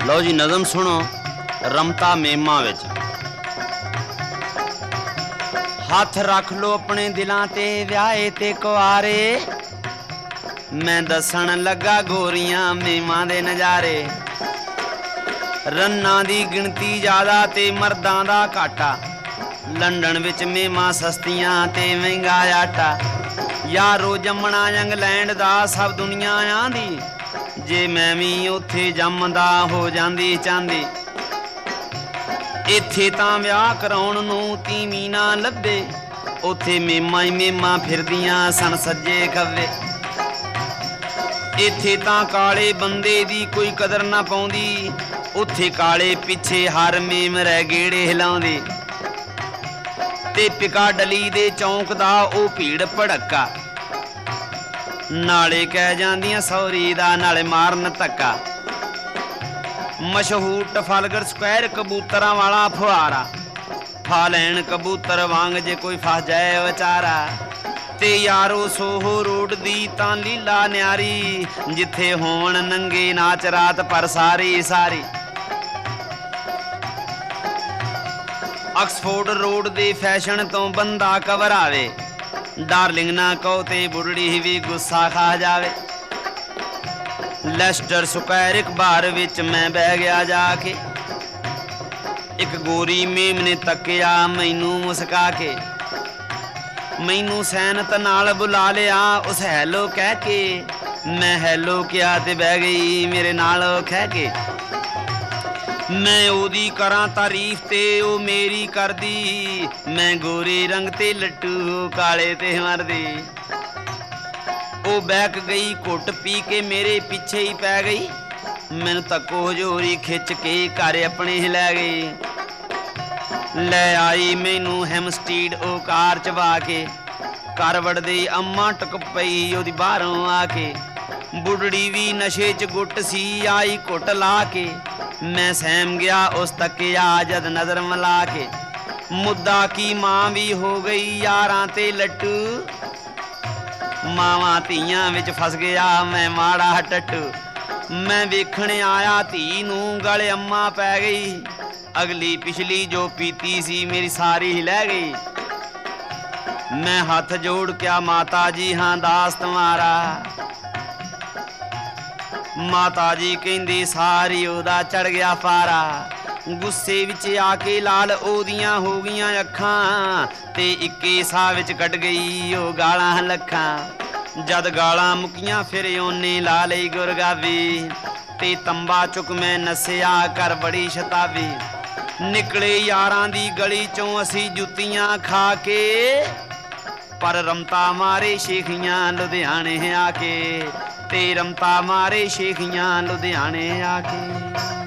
लो जी नज़म सुनो रमता मेमा विच। हथ रख लो अपने दिलां ते व्याहे ते कुआरे, मैं दसन लगा गोरियां मेमा दे नज़ारे। रन्ना दी गिणती ज़्यादा ते मर्दां दा घाटा, लंडन विच मेमा सस्तियां ते महंगा आटा। यारो जमना इंग्लैंड दा सब दुनिया आंदी, जे मैं भी उत्थे जमदा हो जांदी चांदी। इत्थे तां विआह कराउण नूं तीवीं ना लभे, उत्थे मेमा ही मेमा फिरदियां सन सज्जे खब्बे। इत्थे तां काले बंदे दी कोई कदर ना पाउंदी, उत्थे काले पिछे हर मेम रह गेड़े हिलाउंदी। ते पिकाडली दे चौंक दा ओ भीड़ भड़का, नाले कह जांदियां सौरी दा नाले मारन धक्का। मशहूर टफालगर स्क्वायर कबूतरां वाला फुहारा, फा लैन कबूतर वांग जे कोई फस जाए विचारा। ते यारो सोहो रोड दी तां लीला न्यारी, जिथे होवन नंगे नाच रात पर सारी सारी। ऑक्सफोर्ड रोड दे फैशन तो बंदा घबरावे, डार्लिंग ना कहो ते बुढ़ड़ी भी गुस्सा खा जावे। लेस्टर स्क्वायर एक बार विच मैं बह गया जाके, एक गोरी मेम ने तकिया मैनू मुस्का के। मैनू सैनत नाल बुला लिया उस हैलो कह के, मैं हैलो किया ते बह गई मेरे नाल कह के। मैं ओदी करां तारीफ ते ओ मेरी करदी, मैं गोरे रंग ते लट्टू काले ते मरदी। ओ बैक गई घुट पी के मेरे पीछे ही पै गई, मैनू तक्को हजूरी खिच के घर अपने ही लै गई। लै आई मैनू हैमस्टीड ओ कार चबा के, घर वड़दे अम्मा टुक पई ओदी बाहरों आके। बुढ़ड़ी भी नशे च गुट सी आई घुट ला के, मैं सहम गया उस तकिया जद नजर मिला के। मुद्दा की मां भी हो गई यारां ते लट्टू, मावां धीयां विच फस गया मैं माड़ा टट्टू। मैं वेखण आया धी नूं गल अम्मा पै गई, अगली पिछली जो पीती सी मेरी सारी ही लै गई। मैं हथ जोड़ क्या माता जी हाँ दास तुम्हारा, माता जी कहंदी सारी ओदा चढ़ गया पारा। गुस्से विच आके लाल ओदियां हो गईयां अखां, ते इक्के साह विच कट गई ओ गालां लखां। जद गालां मुकियां फिर ओने ला लई गुरगावी, ते तंबा चुक मैं नसिया कर बड़ी शताबी। निकले यारां दी गली चों असी जुत्तियां खा के, पर रमता मारे शेखियां लुधियाने आके। ते रमता मारे शेखियां लुधियाने आके।